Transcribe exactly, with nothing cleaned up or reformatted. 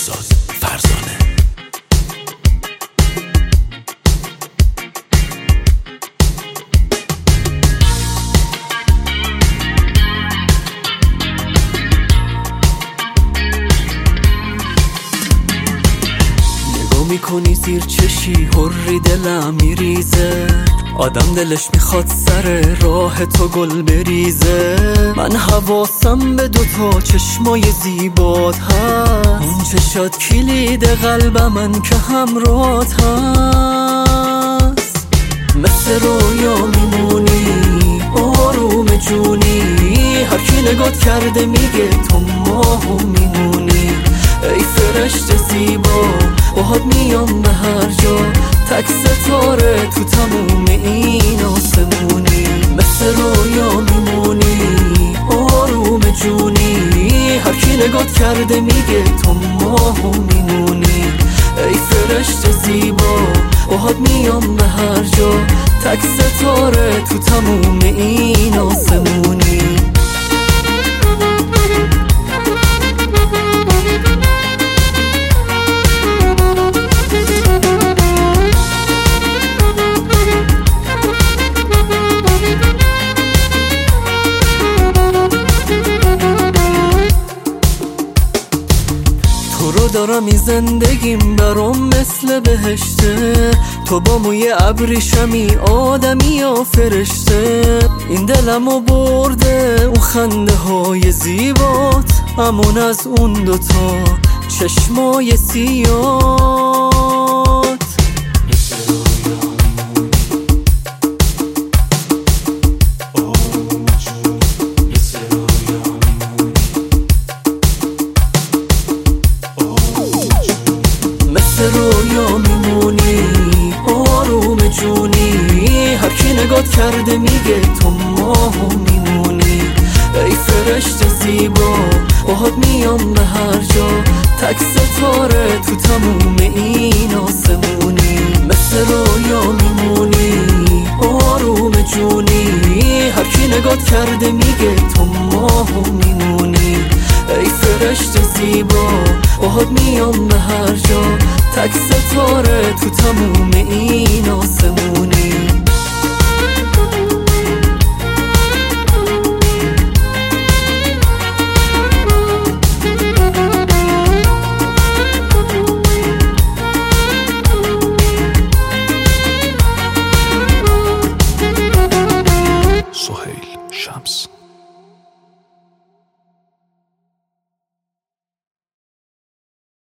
بهزاد فرزانه. نگاه میکنی زیر چشی هری دلم میریزه، آدم دلش میخواد سر راه تو گل بریزه. من حواسم به دوتا چشمای زیبات هست، اون چشات کلید قلب من که همراهت هست. مثل رویا میمونی آروم جونی، هر کی نگات کرده میگه تو ماهو میمونی. ای فرشته زیبا باهات میام به هر جا، تک ستاره تو تموم این آسمونی. مثل رویا میمونی آروم جونی، هر کی نگات کرده میگه تو ماهو میمونی. ای فرشته زیبا باهات میام به هر جا، تک ستاره تو تموم این آسمونی. تو رو دارم این زندگیم برام مثل بهشته، تو با موی ابریشمی آدمی یا فرشته. این دلمو برده اون خنده های زیبات، امون از اون دوتا چشمای سیات. مثل رویا میمونی آروم جونی، هر کی نگات کرده میگه تو ماهو میمونی. ای فرشته زیبا باهات میام به هر جا، تک ستاره تو تموم این آسمونی. مثل رویا میمونی آروم جونی، هر کی نگات کرده میگه تو ماهو میمونی. ای فرشته زیبا باهات میام به هر جا، تک ستاره تو تموم این آسمونی.